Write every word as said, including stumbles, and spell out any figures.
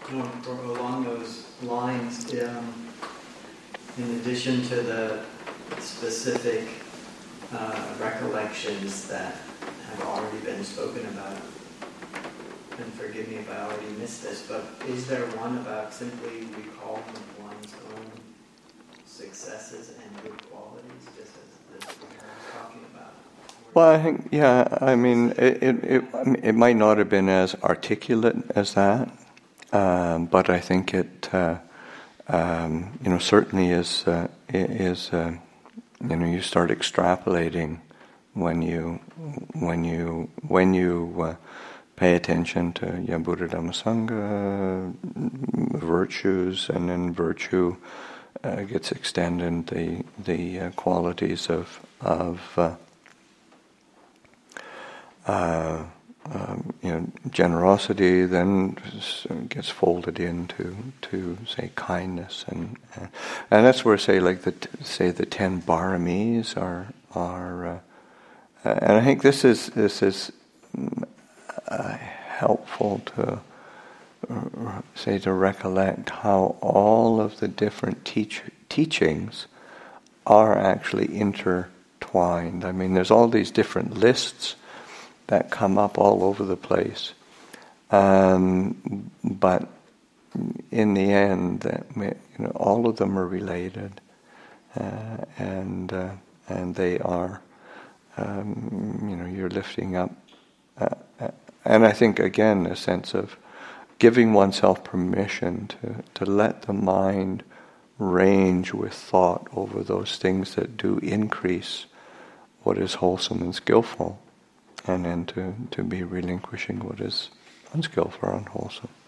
No, for along those lines, um, in addition to the specific uh, recollections that have already been spoken about, and forgive me if I already missed this, but is there one about simply recalling one's own successes and good qualities, just as this we were talking about? Well, I think, yeah, I mean, it, it, it, it might not have been as articulate as that, um, but I think it, uh, um, you know, certainly is, uh, is, uh, you know, you start extrapolating when you, when you, when you uh, pay attention to yeah, Buddha, Dhamma, Sangha, virtues, and then virtue uh, gets extended the the uh, qualities of of uh, Uh, um, you know, generosity then gets folded into to say kindness, and uh, and that's where say like the say the ten baramis are are, uh, and I think this is this is uh, helpful to uh, say to recollect how all of the different teach teachings are actually intertwined. I mean, there's all these different lists that come up all over the place, um, but in the end, that you know, all of them are related, uh, and uh, and they are, um, you know, you're lifting up, uh, and I think again a sense of giving oneself permission to to let the mind range with thought over those things that do increase what is wholesome and skillful, and then to, to be relinquishing what is unskillful or unwholesome.